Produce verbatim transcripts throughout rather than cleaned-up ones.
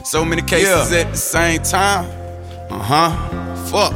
So many cases yeah. at the same time. Uh-huh. Fuck.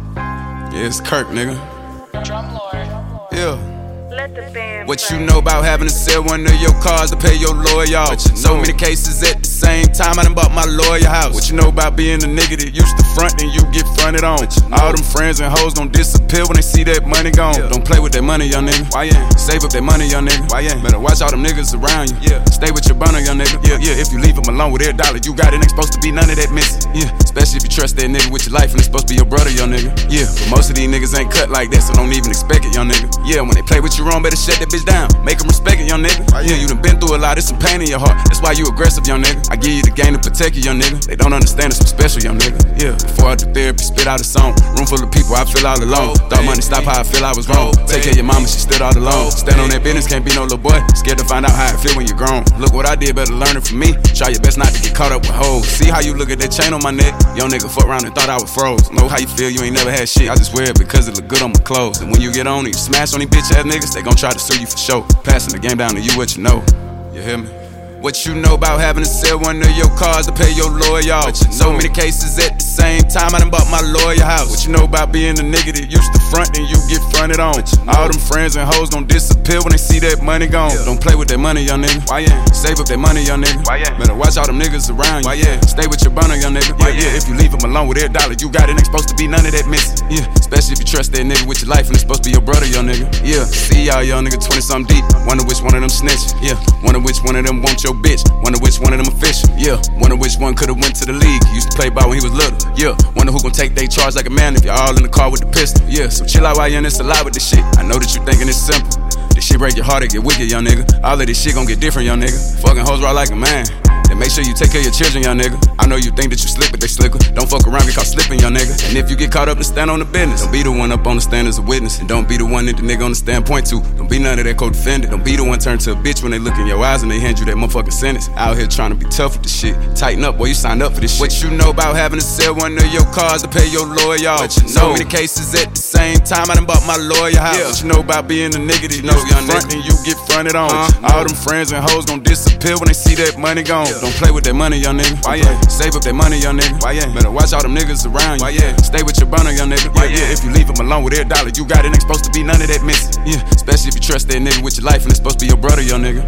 Yeah, it's Kirk, nigga. Drum Lord. Yeah. Let the band What play. you know about having to sell one of your cars to pay your lawyer off? So many cases at the same time, I done bought my lawyer house. What you know about being a nigga that used to front and you get fronted on? All them friends and hoes gon' disappear when they see that money gone. Yeah. Don't play with that money, young nigga. Why yeah? Save up that money, young nigga. Why yeah? Better watch all them niggas around you. Yeah. Stay with your burner, young nigga. Yeah, yeah. If you leave them alone with every dollar you got, it ain't supposed to be none of that missing. Yeah. Especially if you trust that nigga with your life and it's supposed to be your brother, young nigga. Yeah. But most of these niggas ain't cut like that, so don't even expect it, young nigga. Yeah. When they play with you wrong, better shut that bitch down. Make them respect it, young nigga. Yeah, you done been through a lot, it's some pain in your heart. That's why you aggressive, young nigga. I give you the game to protect you, young nigga. They don't understand it's so special, young nigga. Yeah, before I do therapy, spit out a song. Room full of people, I feel all alone. Thought money stop how I feel I was wrong. Take care of your mama, she stood all alone. Stand on that business, can't be no little boy. Scared to find out how it feel when you're grown. Look what I did, better learn it from me. Try your best not to get caught up with hoes. See how you look at that chain on my neck? Young nigga fuck around and thought I was froze. Know how you feel, you ain't never had shit. I just wear it because it look good on my clothes. And when you get on it, you smash on these bitch ass niggas, they gon' try to sue you for show. Passing the game down to you what you know. You hear me? What you know about having to sell one of your cars to pay your lawyer off? So many cases at the same time, I done bought my lawyer house. What you know about being a nigga that used to front and you get fronted on? All them friends and hoes gon' disappear when they see that money gone. Yeah. Don't play with that money, young nigga. Why yeah? Save up that money, young nigga. Why yeah? Better watch all them niggas around you. Why yeah? Stay with your burner, young nigga. Why yeah? If you leave them alone with every dollar you got, it ain't supposed to be none of that missing. Yeah, especially if you trust that nigga with your life and it's supposed to be your brother, young nigga. Yeah, see y'all young nigga twenty something deep. Wonder which one of them snitching. Yeah, wonder which one of them want your bitch. Wonder which one of them official. Yeah, wonder which one could've went to the league. He used to play ball when he was little. Yeah, wonder who gon' take they charge like a man if y'all all in the car with the pistol. Yeah, so chill out while you're in this alive with this shit. I know that you thinking it's simple. This shit break your heart, it get wicked, young nigga. All of this shit gon' get different, young nigga. Fucking hoes raw like a man. Then make sure you take care of your children, young nigga. I know you think that you slick, but they slicker. Don't fuck around, get caught slipping, young nigga. And if you get caught up and stand on the business, don't be the one up on the stand as a witness. And don't be the one that the nigga on the stand point to. Don't be none of that co-defendant. Don't be the one turn to a bitch when they look in your eyes and they hand you that motherfucking sentence. Out here trying to be tough with the shit. Tighten up, boy, you signed up for this shit. What you know about having to sell one of your cars to pay your lawyer off? So many cases at the same time, I done bought my lawyer house. Yeah. What you know about being a nigga that know young front and you get fronted on? Uh, All them friends and hoes gon' disappear when they see that money gone. Yeah. Don't play with that money, young nigga. Why yeah? Save up that money, young nigga. Why yeah? Better watch all them niggas around you. Why yeah? Stay with your burner, young nigga. Why yeah? If you leave them alone with every dollar you got, it ain't supposed to be none of that missing. Yeah, especially if you trust that nigga with your life and it's supposed to be your brother, young nigga.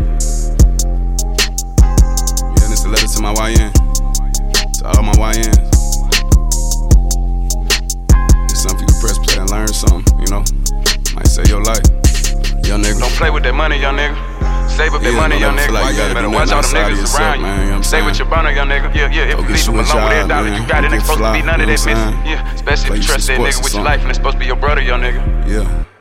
Yeah, this a letter to my Y N. To all my Y Ns. It's something you can press play and learn something, you know. Might save your life, young nigga. Don't play with that money, young nigga. Save up that yeah, money, young nigga. Like you better watch all them niggas around you. Man, you know Stay with your burner, young nigga. Yeah, yeah. If you leave them alone with every dollar you got, it ain't supposed to be none of that missing. Yeah, especially if you trust that nigga with your life and it's supposed to be your brother, young nigga. Yeah.